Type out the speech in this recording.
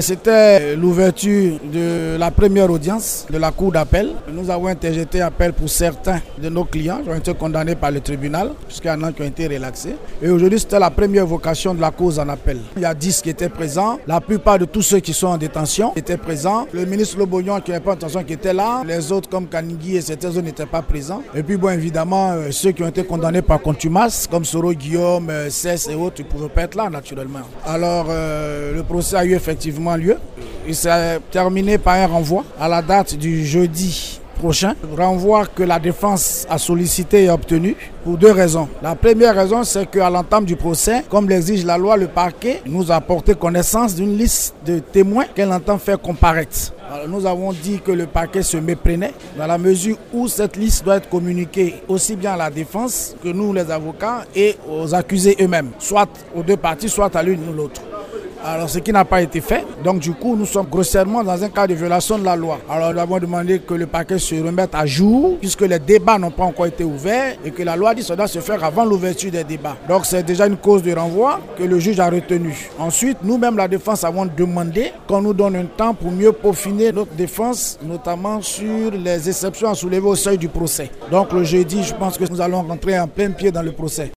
C'était l'ouverture de la première audience de la cour d'appel. Nous avons interjeté appel pour certains de nos clients qui ont été condamnés par le tribunal, puisqu'il y en a qui ont été relaxés. Et aujourd'hui, c'était la première vocation de la cause en appel. Il y a 10 qui étaient présents. La plupart de tous ceux qui sont en détention étaient présents. Le ministre Lobognon qui n'est pas en détention qui était là. Les autres comme Kanigui et certains autres n'étaient pas présents. Et puis bon, évidemment, ceux qui ont été condamnés par contumace, comme Soro Guillaume, Cess et autres, ils ne pouvaient pas être là naturellement. Alors le procès a eu effectivement lieu. Il s'est terminé par un renvoi à la date du jeudi prochain. Renvoi que la défense a sollicité et obtenu pour deux raisons. La première raison, c'est qu'à l'entame du procès, comme l'exige la loi, le parquet nous a porté connaissance d'une liste de témoins qu'elle entend faire comparaître. Alors, nous avons dit que le parquet se méprenait dans la mesure où cette liste doit être communiquée aussi bien à la défense que nous les avocats et aux accusés eux-mêmes, soit aux deux parties, soit à l'une ou l'autre. Alors ce qui n'a pas été fait, donc du coup nous sommes grossièrement dans un cas de violation de la loi. Alors nous avons demandé que le parquet se remette à jour puisque les débats n'ont pas encore été ouverts et que la loi dit que ça doit se faire avant l'ouverture des débats. Donc c'est déjà une cause de renvoi que le juge a retenue. Ensuite, nous-mêmes la défense avons demandé qu'on nous donne un temps pour mieux peaufiner notre défense, notamment sur les exceptions à soulever au seuil du procès. Donc le jeudi, je pense que nous allons rentrer en plein pied dans le procès.